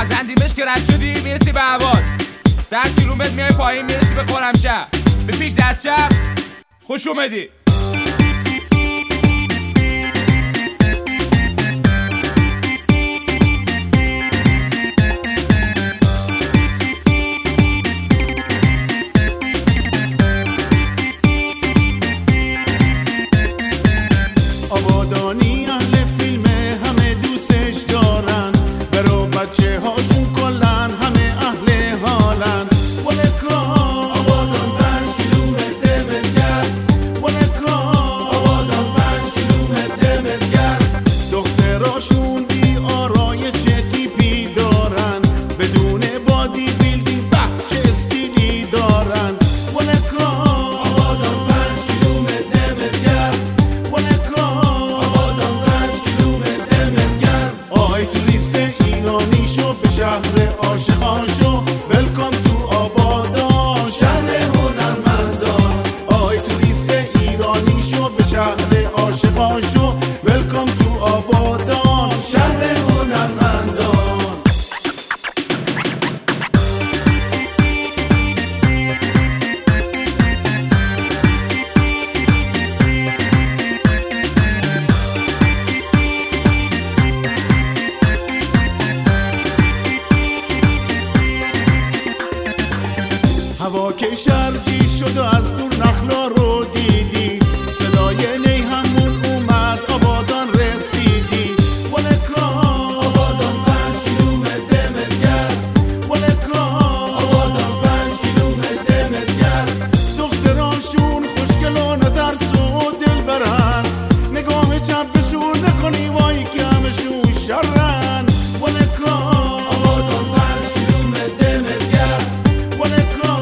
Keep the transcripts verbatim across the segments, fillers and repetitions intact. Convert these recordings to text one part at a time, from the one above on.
زندیمش که رد شدی میرسی به عواز، صد کیلومتر میای پایین میرسی به خرمشهر، به پیش دست چپ خوش اومدی. آبادانی اهل فیلمه همه دوستش دارن، برو بچه هاشون کلن همه اهل حالن. ولکا آبادان پنج کیلومتر دمت گرد، ولکا آبادان پنج کیلومتر دمت گرد. دختراشون بی آرایش چه تیپی دارن، بدون بادی بیلدینگ به چه استیلی دارن. ولکا آبادان پنج کیلومتر دمت گرد، ولکا شهر عاشقان شو، ویلکام تو آبادان شهر هنرمندان. آی توریست ایرانی شو به شهر عاشقان شو، ویلکام تو آبادان شهر هنرمندان. هوا که شرجی شد و از دور نخلا رو دیدی، صدای نی همون اومد آبادان رسیدی. ولکا آبادان پنج کیلومتر دمت گرد، ولکا آبادان پنج کیلومتر دمت گرد. دختراشون خوشگل و نترس و دل برن، نگاه چپشون نکنی وای که همشون شرن. ولکا آبادان پنج کیلومتر دمت گرد، ولکا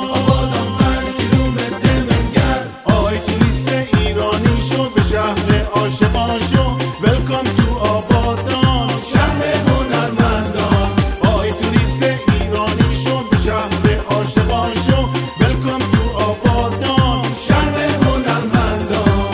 شهر عاشقان شو، ویلکام تو آبادان شهر هنرمندان. آی توریست ایرانی شو به شهر عاشقان شو، ویلکام تو آبادان شهر هنرمندان.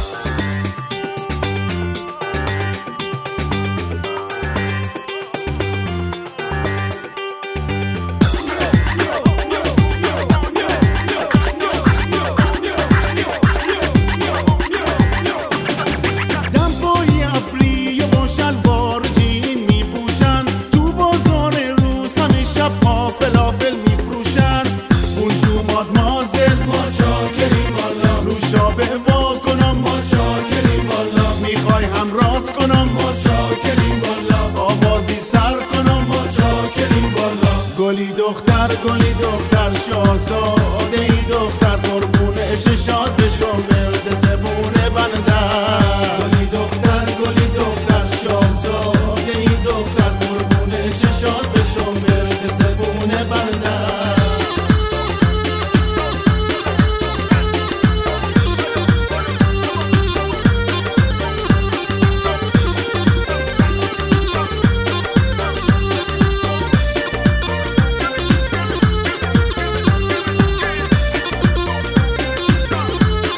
فلافل میفروشن اونجو مادمازل، ما شاکریم والا. نوشابه وا کنم، ما شاکریم والا. میخوای همراهت کنم، ما شاکریم والا. آوازی سر کنم، ما شاکریم والا. گلی دختر گلی دختر شاهزاده ای دختر، قربون چشات بشو مرد زبون بندر. گلی دختر گلی دختر شاهزاده ای دختر، قربون چشات بشو مرد زبون بندر.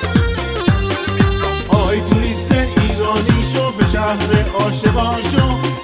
آی توریست ایرانی شو به شهر عاشقان شو،